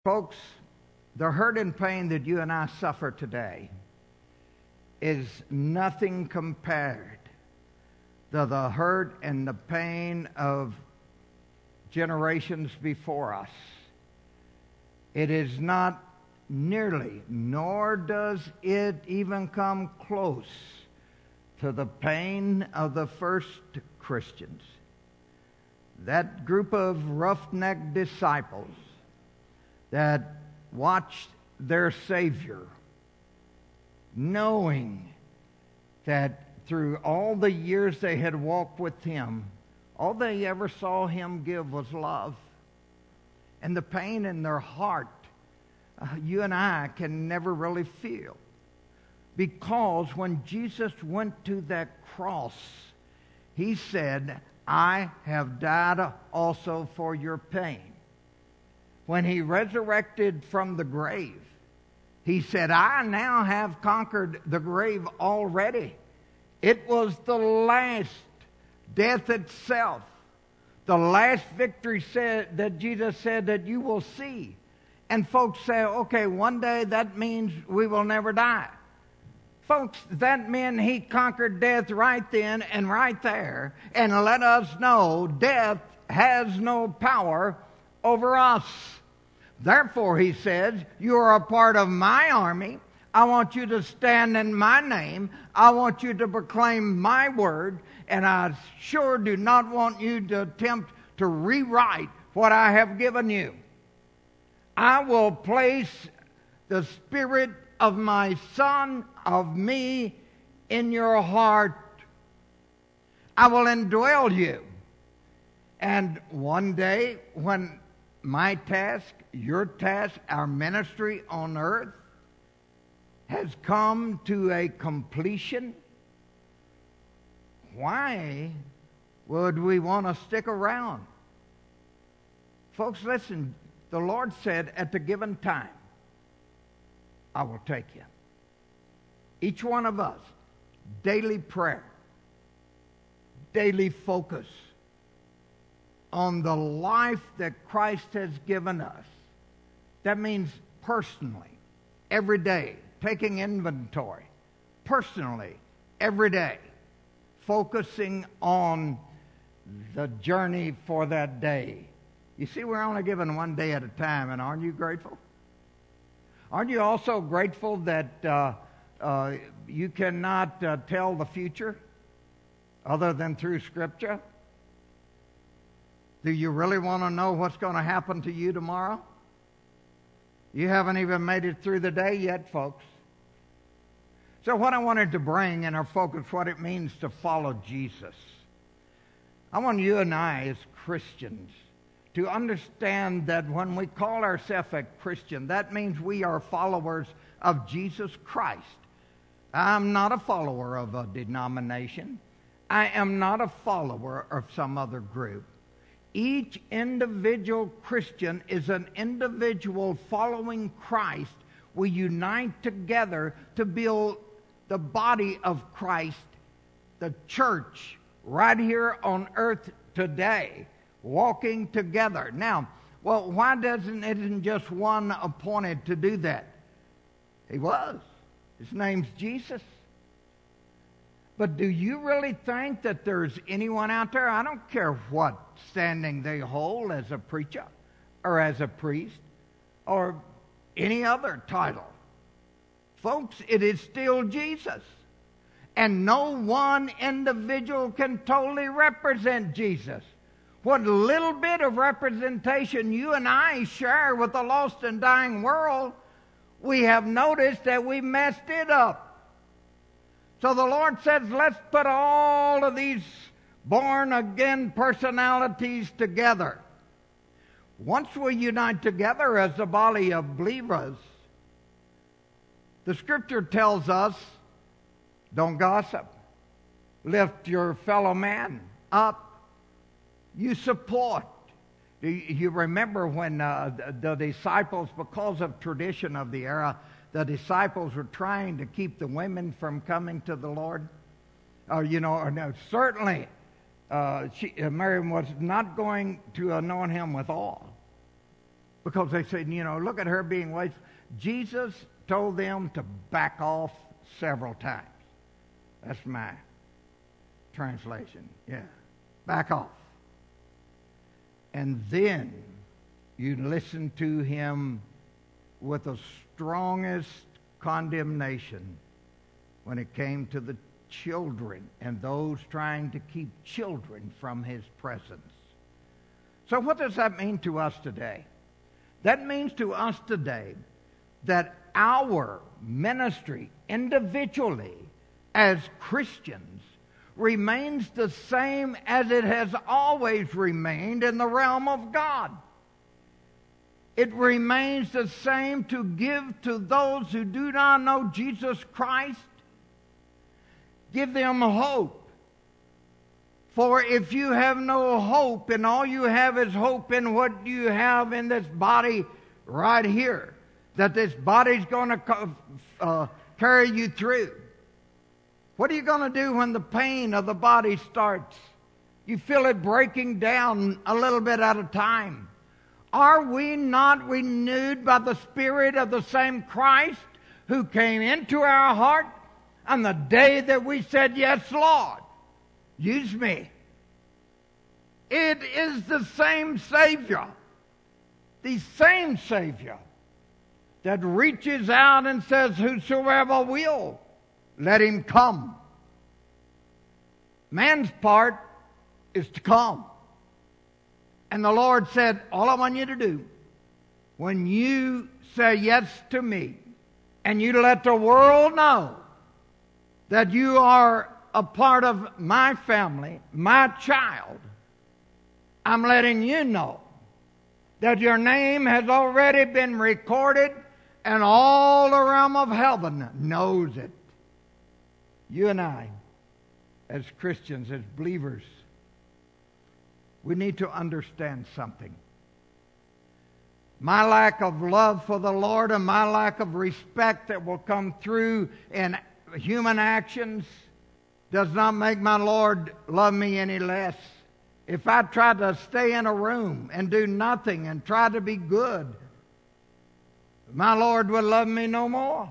Folks, the hurt and pain that you and I suffer today is nothing compared to the hurt and the pain of generations before us. It is not nearly, nor does it even come close to the pain of the first Christians. That group of roughneck disciples that watched their Savior, knowing that through all the years they had walked with Him, all they ever saw Him give was love. And the pain in their heart, you and I can never really feel. Because when Jesus went to that cross, He said, I have died also for your pain. When He resurrected from the grave, He said, I now have conquered the grave already. It was the last death itself, the last victory that Jesus said that you will see. And folks say, okay, one day that means we will never die. Folks, that meant He conquered death right then and right there and let us know death has no power over us. Therefore, He says, you are a part of my army. I want you to stand in my name. I want you to proclaim my word. And I sure do not want you to attempt to rewrite what I have given you. I will place the Spirit of my Son, of me, in your heart. I will indwell you. And one day, when my task, your task, our ministry on earth has come to a completion, why would we want to stick around? Folks, listen, the Lord said at the given time, I will take you. Each one of us, daily prayer, daily focus on the life that Christ has given us. That means personally, every day, taking inventory, personally, every day, focusing on the journey for that day. You see, we're only given one day at a time, and aren't you grateful? Aren't you also grateful that you cannot tell the future other than through Scripture? Do you really want to know what's going to happen to you tomorrow? You haven't even made it through the day yet, folks. So what I wanted to bring in our focus, what it means to follow Jesus. I want you and I as Christians to understand that when we call ourselves a Christian, that means we are followers of Jesus Christ. I'm not a follower of a denomination. I am not a follower of some other group. Each individual Christian is an individual following Christ. We unite together to build the body of Christ, the church, right here on earth today, walking together. Now, well, why isn't just one appointed to do that? He was. His name's Jesus. But do you really think that there's anyone out there? I don't care what standing they hold as a preacher or as a priest or any other title. Folks, it is still Jesus. And no one individual can totally represent Jesus. What little bit of representation you and I share with the lost and dying world, we have noticed that we messed it up. So the Lord says, let's put all of these born-again personalities together. Once we unite together as a body of believers, the Scripture tells us, don't gossip. Lift your fellow man up. You support. You remember when the disciples, because of tradition of the era, the disciples were trying to keep the women from coming to the Lord. Certainly Mary was not going to anoint him with oil. Because they said, look at her being wasteful. Jesus told them to back off several times. That's my translation. Yeah. Back off. And then you listen to him with the strongest condemnation when it came to the children and those trying to keep children from his presence. So what does that mean to us today? That means to us today that our ministry individually as Christians remains the same as it has always remained in the realm of God. It remains the same to give to those who do not know Jesus Christ. Give them hope. For if you have no hope, and all you have is hope in what you have in this body right here, that this body's going to carry you through. What are you going to do when the pain of the body starts? You feel it breaking down a little bit at a time. Are we not renewed by the Spirit of the same Christ who came into our heart on the day that we said, yes, Lord, use me? It is the same Savior, the same Savior that reaches out and says, whosoever will, let him come. Man's part is to come. And the Lord said, all I want you to do, when you say yes to me, and you let the world know that you are a part of my family, my child, I'm letting you know that your name has already been recorded and all the realm of heaven knows it. You and I, as Christians, as believers, we need to understand something. My lack of love for the Lord and my lack of respect that will come through in human actions does not make my Lord love me any less. If I try to stay in a room and do nothing and try to be good, my Lord would love me no more.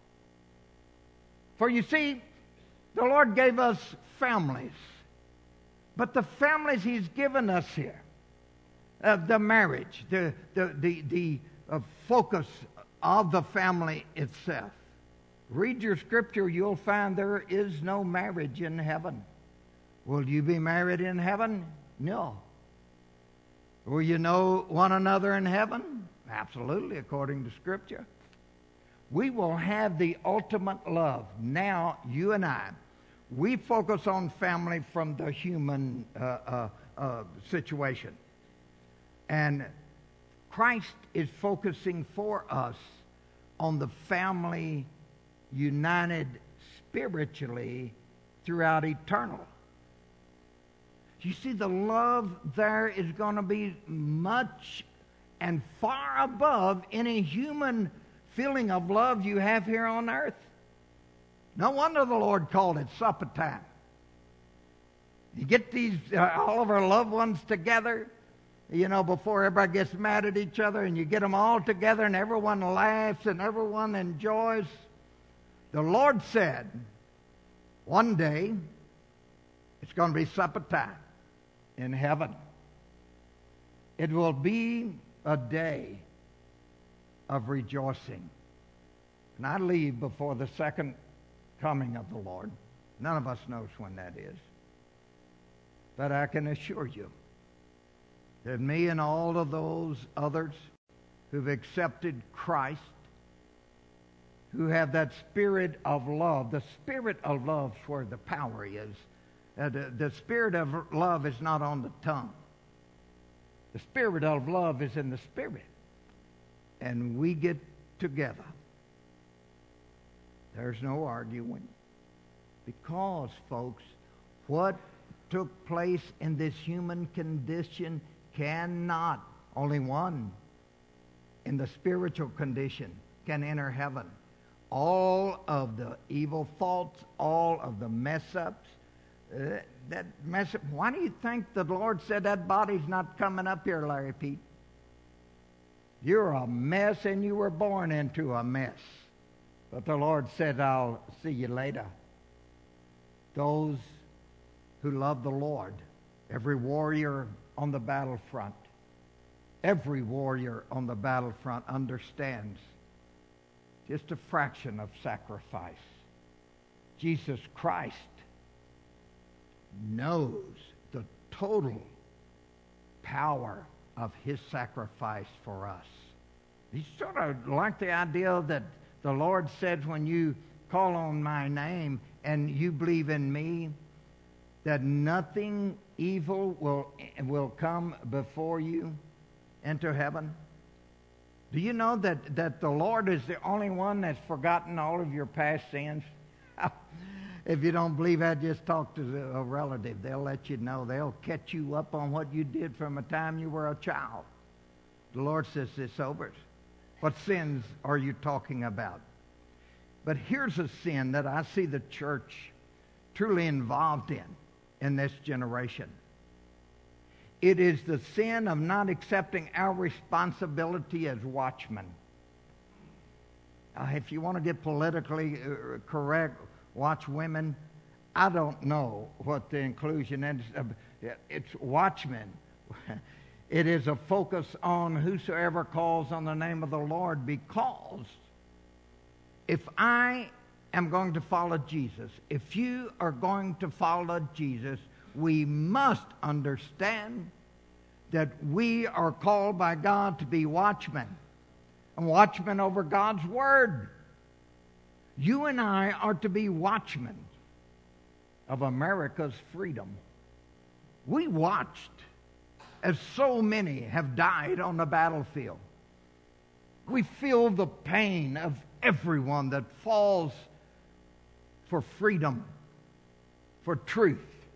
For you see, the Lord gave us families. But the families He's given us here, the marriage, the focus of the family itself. Read your scripture, you'll find there is no marriage in heaven. Will you be married in heaven? No. Will you know one another in heaven? Absolutely, according to scripture. We will have the ultimate love. Now, you and I, we focus on family from the human situation. And Christ is focusing for us on the family united spiritually throughout eternal. You see, the love there is going to be much and far above any human feeling of love you have here on earth. No wonder the Lord called it supper time. You get these, all of our loved ones together, before everybody gets mad at each other, and you get them all together and everyone laughs and everyone enjoys. The Lord said, one day, it's going to be supper time in heaven. It will be a day of rejoicing. And I leave before the second coming of the Lord. None of us knows when that is. But I can assure you that me and all of those others who've accepted Christ, who have that spirit of love, the spirit of love is where the power is. The spirit of love is not on the tongue. The spirit of love is in the spirit. And we get together. There's no arguing. Because, folks, what took place in this human condition cannot, only one in the spiritual condition can enter heaven. All of the evil thoughts, all of the mess-ups, that mess up. Why do you think the Lord said that body's not coming up here, Larry Pete? You're a mess, and you were born into a mess. But the Lord said, I'll see you later. Those who love the Lord, every warrior on the battlefront, understands just a fraction of sacrifice. Jesus Christ knows the total power of his sacrifice for us. He sort of like the idea that the Lord said, when you call on my name and you believe in me, that nothing evil will come before you into heaven. Do you know that the Lord is the only one that's forgotten all of your past sins? If you don't believe that, just talk to a relative. They'll let you know. They'll catch you up on what you did from the time you were a child. The Lord says it's over. What sins are you talking about? But here's a sin that I see the church truly involved in this generation. It is the sin of not accepting our responsibility as watchmen. If you want to get politically correct, watch women, I don't know what the inclusion is. It's watchmen. It is a focus on whosoever calls on the name of the Lord, because if I am going to follow Jesus, if you are going to follow Jesus, we must understand that we are called by God to be watchmen, and watchmen over God's Word. You and I are to be watchmen of America's freedom. We watched as so many have died on the battlefield. We feel the pain of everyone that falls for freedom, for truth.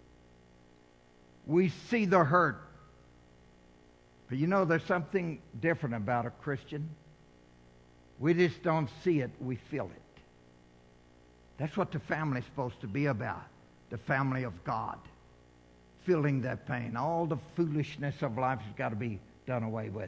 We see the hurt. But you know, there's something different about a Christian. We just don't see it, we feel it. That's what the family's supposed to be about, the family of God. Feeling that pain. All the foolishness of life has got to be done away with.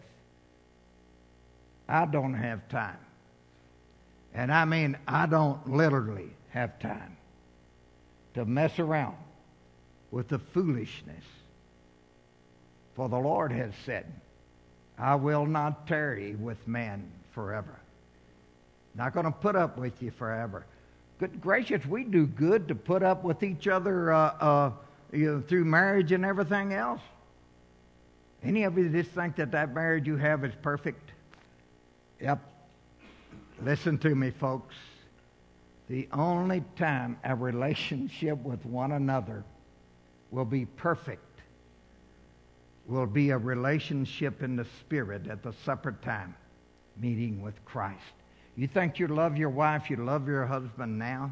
I don't have time. And I mean, I don't literally have time to mess around with the foolishness. For the Lord has said, I will not tarry with man forever. Not going to put up with you forever. Good gracious, we do good to put up with each other through marriage and everything else. Any of you just think that marriage you have is perfect? Yep. Listen to me, folks. The only time a relationship with one another will be perfect will be a relationship in the Spirit at the supper time, meeting with Christ. You think you love your wife, you love your husband now?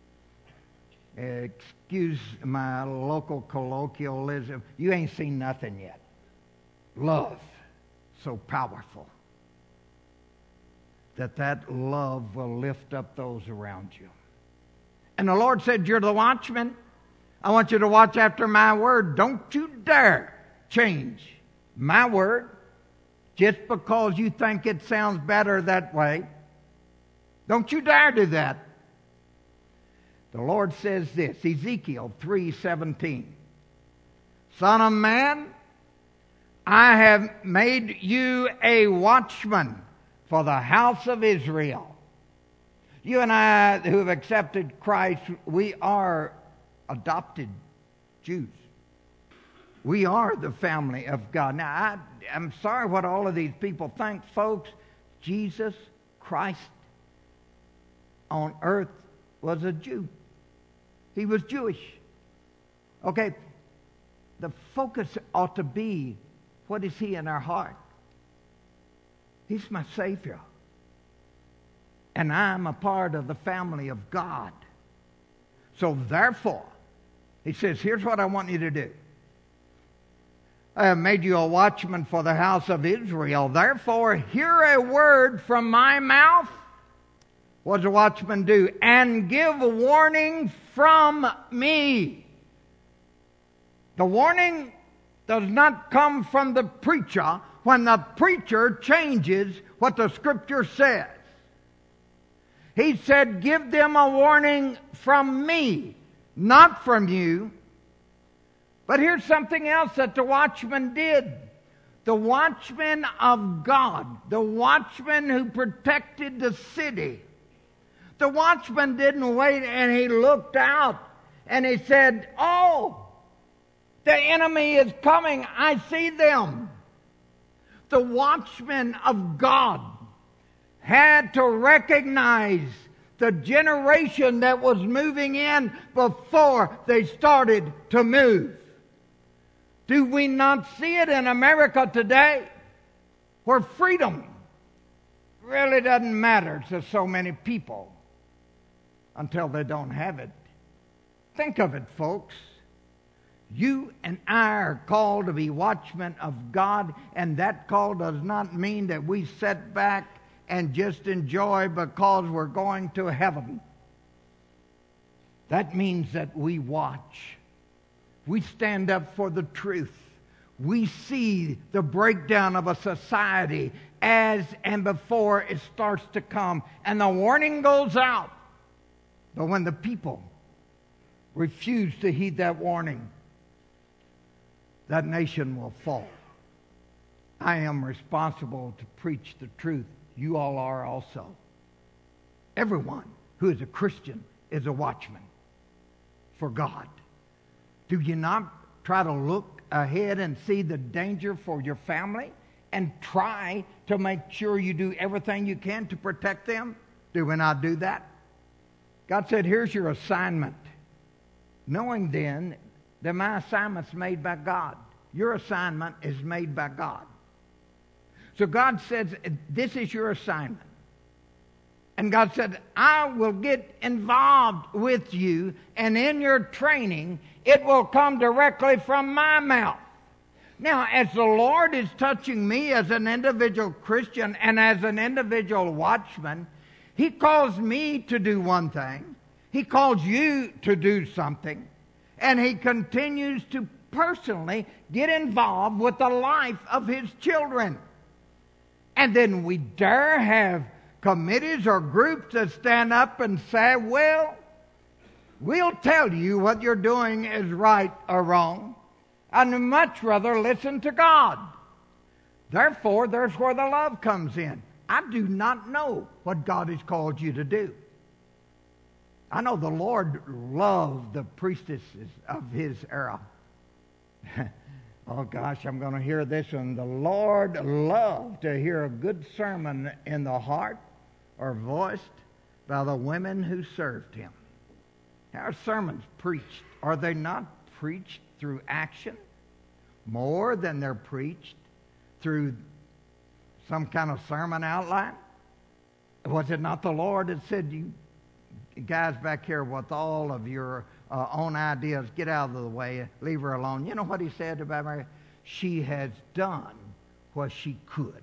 Excuse my local colloquialism, you ain't seen nothing yet. Love, so powerful, that love will lift up those around you. And the Lord said, you're the watchman. I want you to watch after my word. Don't you dare change my word just because you think it sounds better that way. Don't you dare do that. The Lord says this, Ezekiel 3:17. Son of man, I have made you a watchman for the house of Israel. You and I who have accepted Christ, we are adopted Jews. We are the family of God. Now, I'm sorry what all of these people think, folks. Jesus Christ on earth was a Jew. He was Jewish. Okay, the focus ought to be, what is he in our heart? He's my Savior. And I'm a part of the family of God. So therefore, he says, here's what I want you to do. I have made you a watchman for the house of Israel. Therefore, hear a word from my mouth. What does a watchman do? And give warning from me. The warning does not come from the preacher when the preacher changes what the Scripture says. He said, give them a warning from me, not from you. But here's something else that the watchman did. The watchman of God, the watchman who protected the city. The watchman didn't wait, and he looked out and he said, oh, the enemy is coming. I see them. The watchman of God had to recognize the generation that was moving in before they started to move. Do we not see it in America today, where freedom really doesn't matter to so many people until they don't have it? Think of it, folks. You and I are called to be watchmen of God, and that call does not mean that we sit back and just enjoy because we're going to heaven. That means that we watch. We stand up for the truth. We see the breakdown of a society as and before it starts to come, and the warning goes out. But when the people refuse to heed that warning, that nation will fall. I am responsible to preach the truth. You all are also. Everyone who is a Christian is a watchman for God. Do you not try to look ahead and see the danger for your family and try to make sure you do everything you can to protect them? Do we not do that? God said, here's your assignment. Knowing then that my assignment's made by God. Your assignment is made by God. So God says, this is your assignment. And God said, I will get involved with you, and in your training, it will come directly from my mouth. Now, as the Lord is touching me as an individual Christian and as an individual watchman, He calls me to do one thing. He calls you to do something. And He continues to personally get involved with the life of His children. And then we dare have committees or groups that stand up and say, well, we'll tell you what you're doing is right or wrong. I'd much rather listen to God. Therefore, there's where the love comes in. I do not know what God has called you to do. I know the Lord loved the priestesses of His era. Oh gosh, I'm going to hear this one. The Lord loved to hear a good sermon in the heart or voiced by the women who served Him. How are sermons preached? Are they not preached through action more than they're preached through some kind of sermon outline? Was it not the Lord that said, you guys back here with all of your own ideas, get out of the way, leave her alone? You know what He said about Mary? She has done what she could.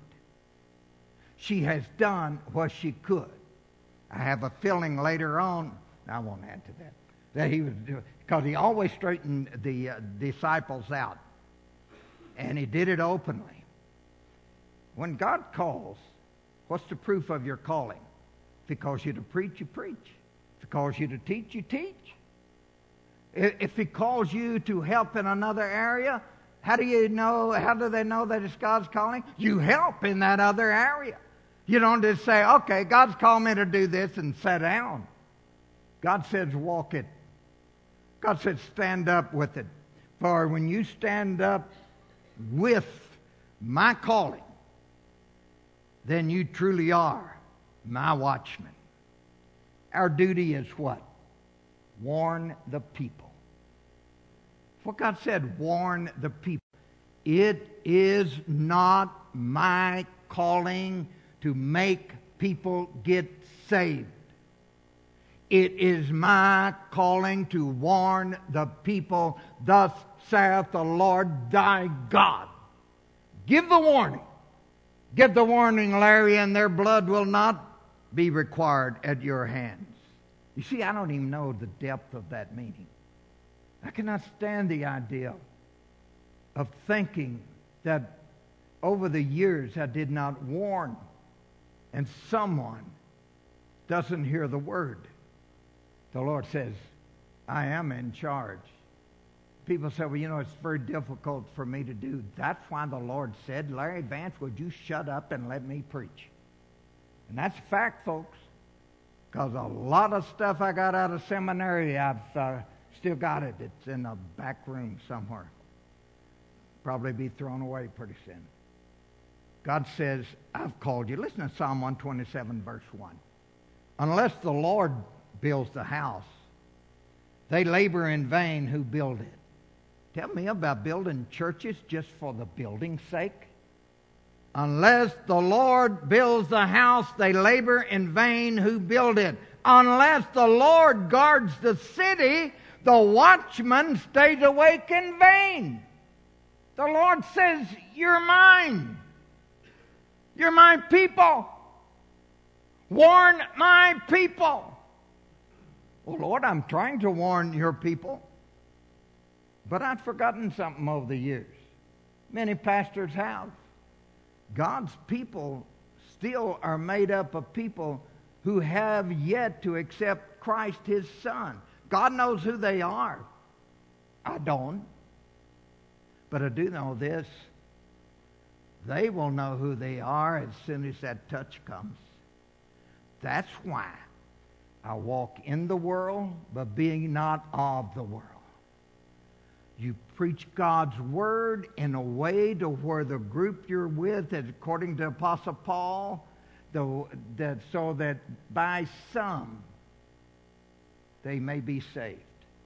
She has done what she could. I have a feeling later on, I won't add to that He was doing, because He always straightened the disciples out. And He did it openly. When God calls, what's the proof of your calling? If He calls you to preach, you preach. If He calls you to teach, you teach. If He calls you to help in another area, how do they know that it's God's calling? You help in that other area. You don't just say, okay, God's called me to do this and sit down. God says walk it. God says stand up with it. For when you stand up with my calling, then you truly are my watchman. Our duty is what? Warn the people. What God said, warn the people. It is not my calling to make people get saved. It is my calling to warn the people, thus saith the Lord thy God. Give the warning. Give the warning, Larry, and their blood will not be required at your hands. You see, I don't even know the depth of that meaning. I cannot stand the idea of thinking that over the years I did not warn, and someone doesn't hear the word, the Lord says, I am in charge. People say, well, it's very difficult for me to do. That's why the Lord said, Larry Vance, would you shut up and let me preach? And that's a fact, folks. Because a lot of stuff I got out of seminary, I've still got it. It's in a back room somewhere. Probably be thrown away pretty soon. God says, I've called you. Listen to Psalm 127, verse 1. Unless the Lord builds the house, they labor in vain who build it. Tell me about building churches just for the building's sake. Unless the Lord builds the house, they labor in vain who build it. Unless the Lord guards the city, the watchman stays awake in vain. The Lord says, you're mine. You're my people. Warn my people. Well, Lord, I'm trying to warn your people. But I've forgotten something over the years. Many pastors have. God's people still are made up of people who have yet to accept Christ, His Son. God knows who they are. I don't. But I do know this. They will know who they are as soon as that touch comes. That's why I walk in the world, but being not of the world. You preach God's Word in a way to where the group you're with, according to Apostle Paul, so that by some they may be saved.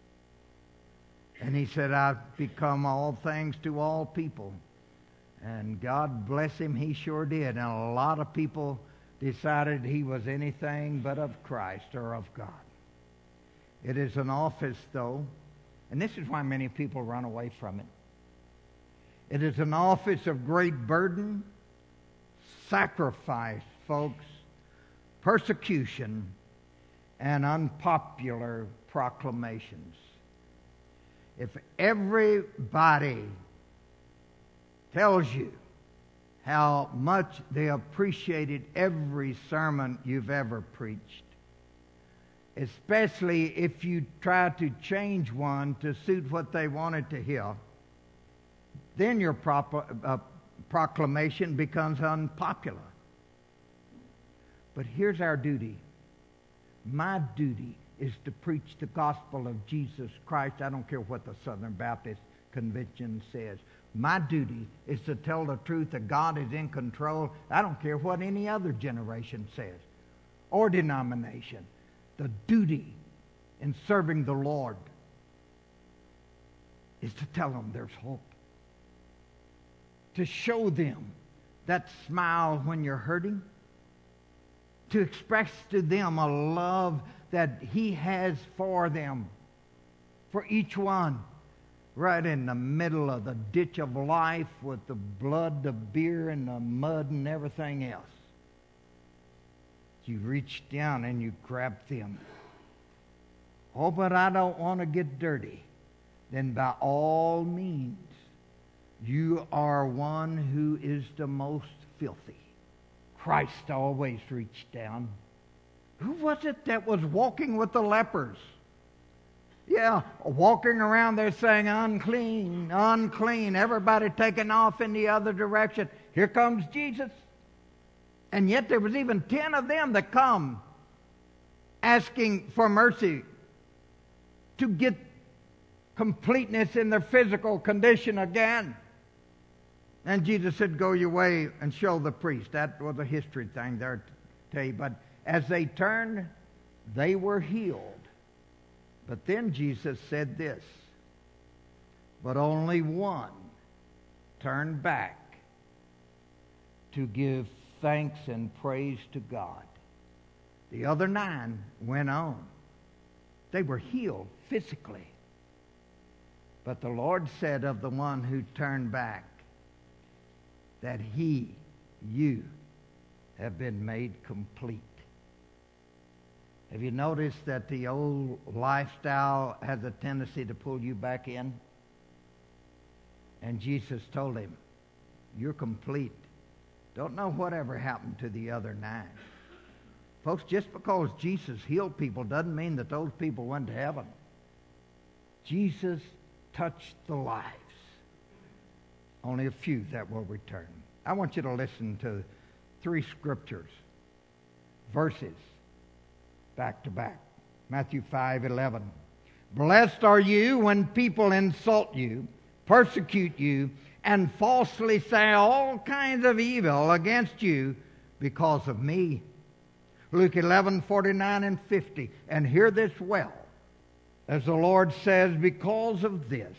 And he said, I've become all things to all people. And God bless him, he sure did. And a lot of people decided he was anything but of Christ or of God. It is an office, though, and this is why many people run away from it. It is an office of great burden, sacrifice, folks, persecution, and unpopular proclamations. If everybody tells you how much they appreciated every sermon you've ever preached, especially if you try to change one to suit what they wanted to hear, then your proclamation becomes unpopular. But here's our duty. My duty is to preach the gospel of Jesus Christ. I don't care what the Southern Baptist Convention says. My duty is to tell the truth that God is in control. I don't care what any other generation says or denomination. The duty in serving the Lord is to tell them there's hope. To show them that smile when you're hurting. To express to them a love that He has for them. For each one. Right in the middle of the ditch of life with the blood, the beer, and the mud and everything else. You reach down and you grab them. Oh, but I don't want to get dirty. Then by all means, you are one who is the most filthy. Christ always reached down. Who was it that was walking with the lepers? Yeah, walking around there saying, unclean, unclean. Everybody taking off in the other direction. Here comes Jesus. And yet there was even 10 of them that come asking for mercy to get completeness in their physical condition again. And Jesus said, go your way and show the priest. That was a history thing there to tell you. But as they turned, they were healed. But then Jesus said this, but only one turned back to give thanks and praise to God. The other 9 went on. They were healed physically. But the Lord said of the one who turned back that you have been made complete. Have you noticed that the old lifestyle has a tendency to pull you back in? And Jesus told him, You're complete. Don't know whatever happened to the other 9. Folks, just because Jesus healed people doesn't mean that those people went to heaven. Jesus touched the lives. Only a few that will return. I want you to listen to 3 scriptures, verses, back to back. Matthew 5:11. Blessed are you when people insult you, persecute you, and falsely say all kinds of evil against you because of me. Luke 11:49 and 50. And hear this well, as the Lord says, because of this,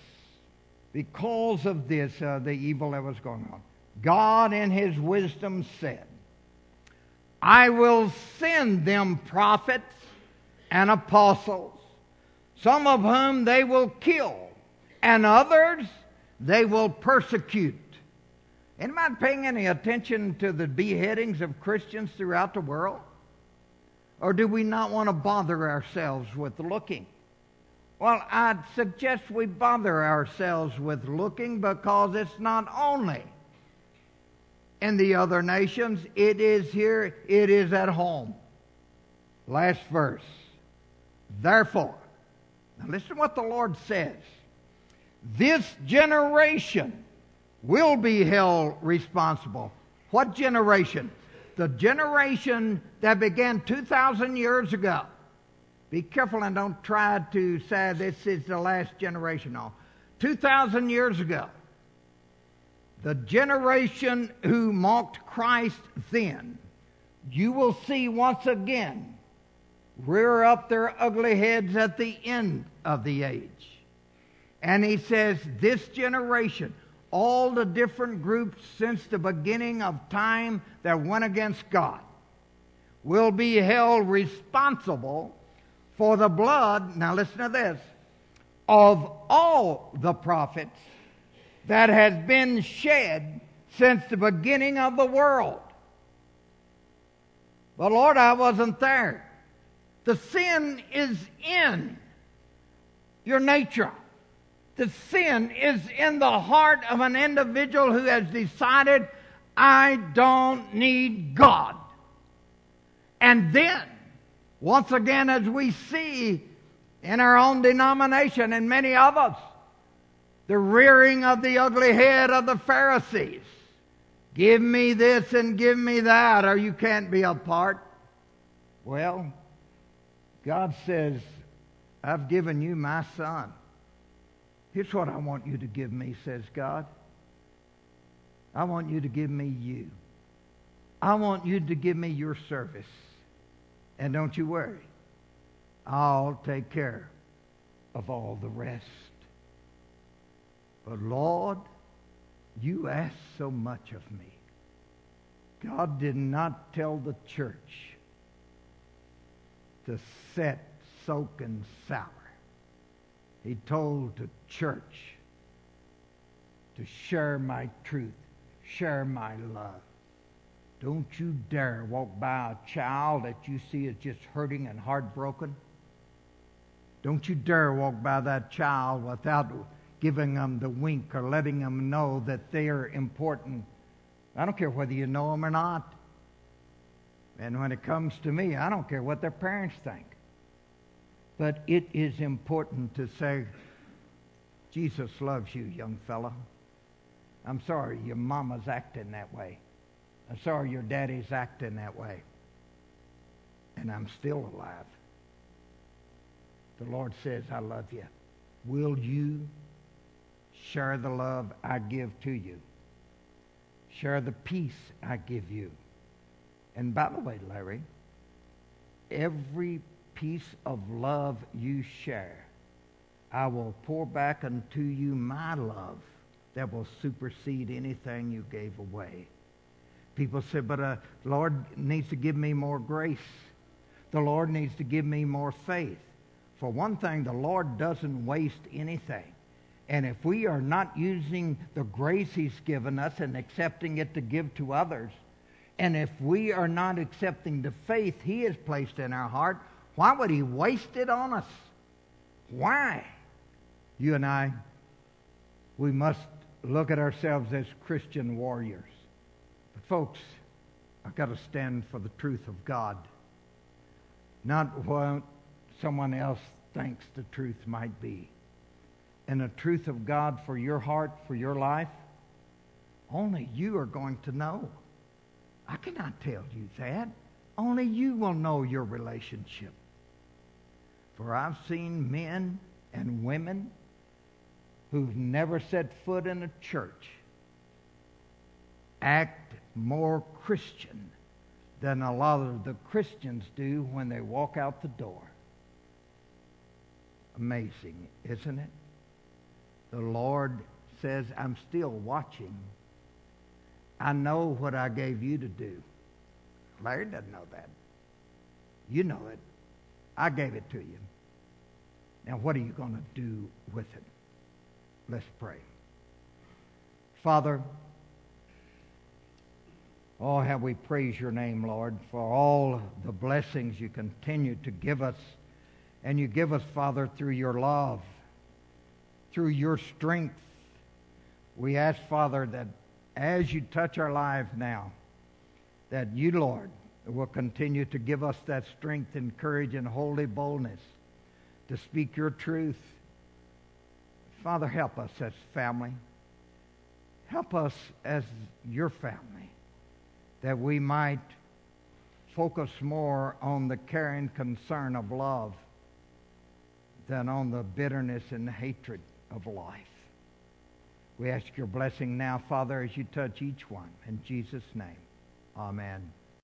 the evil that was going on, God in His wisdom said, I will send them prophets and apostles, some of whom they will kill, and others they will persecute. Anybody paying any attention to the beheadings of Christians throughout the world? Or do we not want to bother ourselves with looking? Well, I'd suggest we bother ourselves with looking, because it's not only in the other nations, it is here, it is at home. Last verse. Therefore, now listen to what the Lord says. This generation will be held responsible. What generation? The generation that began 2,000 years ago. Be careful and don't try to say this is the last generation. No. 2,000 years ago, the generation who mocked Christ then, you will see once again rear up their ugly heads at the end of the age. And he says, this generation, all the different groups since the beginning of time that went against God, will be held responsible for the blood, now listen to this, of all the prophets that has been shed since the beginning of the world. But Lord, I wasn't there. The sin is in your nature. The sin is in the heart of an individual who has decided, I don't need God. And then, once again, as we see in our own denomination and many of us, the rearing of the ugly head of the Pharisees. Give me this and give me that, or you can't be a part. Well, God says, I've given you my son. Here's what I want you to give me, says God. I want you to give me you. I want you to give me your service. And don't you worry. I'll take care of all the rest. But Lord, you ask so much of me. God did not tell the church to set, soak, and sour. He told the church to share my truth, share my love. Don't you dare walk by a child that you see is just hurting and heartbroken. Don't you dare walk by that child without giving them the wink or letting them know that they are important. I don't care whether you know them or not. And when it comes to me, I don't care what their parents think. But it is important to say, Jesus loves you, young fella. I'm sorry your mama's acting that way. I'm sorry your daddy's acting that way. And I'm still alive. The Lord says, I love you. Will you share the love I give to you? Share the peace I give you. And by the way, Larry, every piece of love you share, I will pour back unto you my love that will supersede anything you gave away. People say, but the Lord needs to give me more grace. The Lord needs to give me more faith. For one thing, the Lord doesn't waste anything. And if we are not using the grace He's given us and accepting it to give to others, and if we are not accepting the faith He has placed in our heart, why would He waste it on us? Why? You and I, we must look at ourselves as Christian warriors. But folks, I've got to stand for the truth of God, not what someone else thinks the truth might be. And the truth of God for your heart, for your life, only you are going to know. I cannot tell you that. Only you will know your relationship. For I've seen men and women who've never set foot in a church act more Christian than a lot of the Christians do when they walk out the door. Amazing, isn't it? The Lord says, I'm still watching. I know what I gave you to do. Larry doesn't know that. You know it. I gave it to you. Now, what are you going to do with it? Let's pray. Father, oh, how we praise your name, Lord, for all the blessings you continue to give us. And you give us, Father, through your love, through your strength. We ask, Father, that as you touch our lives now, that you, Lord, will continue to give us that strength and courage and holy boldness to speak your truth. Father, help us as family. Help us as your family, that we might focus more on the care and concern of love than on the bitterness and hatred of life. We ask your blessing now, Father, as you touch each one. In Jesus' name, amen.